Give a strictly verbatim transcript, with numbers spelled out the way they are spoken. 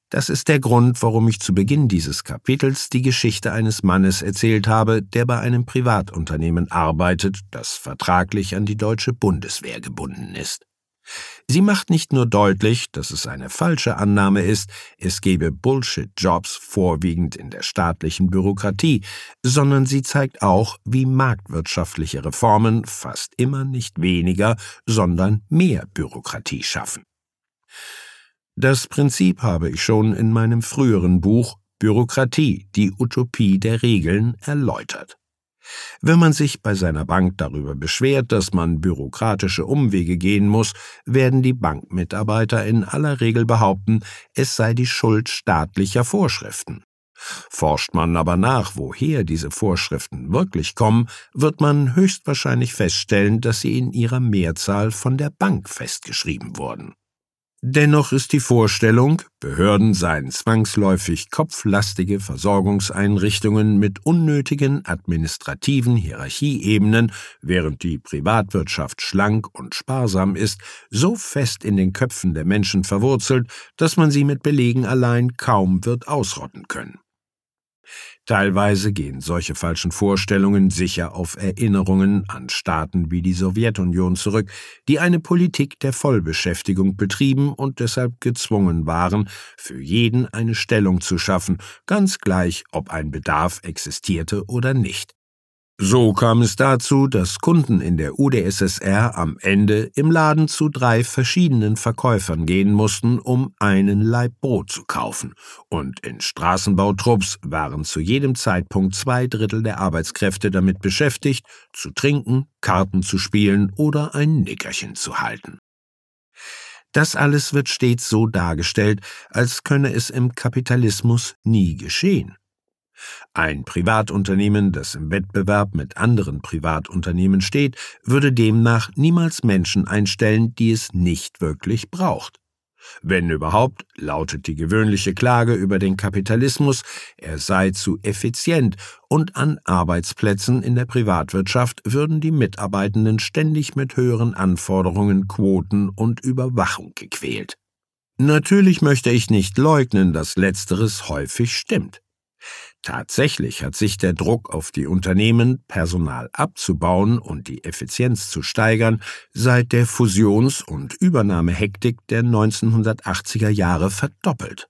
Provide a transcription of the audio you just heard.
Das ist der Grund, warum ich zu Beginn dieses Kapitels die Geschichte eines Mannes erzählt habe, der bei einem Privatunternehmen arbeitet, das vertraglich an die deutsche Bundeswehr gebunden ist. Sie macht nicht nur deutlich, dass es eine falsche Annahme ist, es gebe Bullshit-Jobs vorwiegend in der staatlichen Bürokratie, sondern sie zeigt auch, wie marktwirtschaftliche Reformen fast immer nicht weniger, sondern mehr Bürokratie schaffen. Das Prinzip habe ich schon in meinem früheren Buch Bürokratie, die Utopie der Regeln erläutert. Wenn man sich bei seiner Bank darüber beschwert, dass man bürokratische Umwege gehen muss, werden die Bankmitarbeiter in aller Regel behaupten, es sei die Schuld staatlicher Vorschriften. Forscht man aber nach, woher diese Vorschriften wirklich kommen, wird man höchstwahrscheinlich feststellen, dass sie in ihrer Mehrzahl von der Bank festgeschrieben wurden. Dennoch ist die Vorstellung, Behörden seien zwangsläufig kopflastige Versorgungseinrichtungen mit unnötigen administrativen Hierarchieebenen, während die Privatwirtschaft schlank und sparsam ist, so fest in den Köpfen der Menschen verwurzelt, dass man sie mit Belegen allein kaum wird ausrotten können. Teilweise gehen solche falschen Vorstellungen sicher auf Erinnerungen an Staaten wie die Sowjetunion zurück, die eine Politik der Vollbeschäftigung betrieben und deshalb gezwungen waren, für jeden eine Stellung zu schaffen, ganz gleich, ob ein Bedarf existierte oder nicht. So kam es dazu, dass Kunden in der U d S S R am Ende im Laden zu drei verschiedenen Verkäufern gehen mussten, um einen Laib Brot zu kaufen, und in Straßenbautrupps waren zu jedem Zeitpunkt zwei Drittel der Arbeitskräfte damit beschäftigt, zu trinken, Karten zu spielen oder ein Nickerchen zu halten. Das alles wird stets so dargestellt, als könne es im Kapitalismus nie geschehen. Ein Privatunternehmen, das im Wettbewerb mit anderen Privatunternehmen steht, würde demnach niemals Menschen einstellen, die es nicht wirklich braucht. Wenn überhaupt, lautet die gewöhnliche Klage über den Kapitalismus, er sei zu effizient, und an Arbeitsplätzen in der Privatwirtschaft würden die Mitarbeitenden ständig mit höheren Anforderungen, Quoten und Überwachung gequält. Natürlich möchte ich nicht leugnen, dass Letzteres häufig stimmt. Tatsächlich hat sich der Druck auf die Unternehmen, Personal abzubauen und die Effizienz zu steigern, seit der Fusions- und Übernahmehektik der neunzehnhundertachtziger Jahre verdoppelt.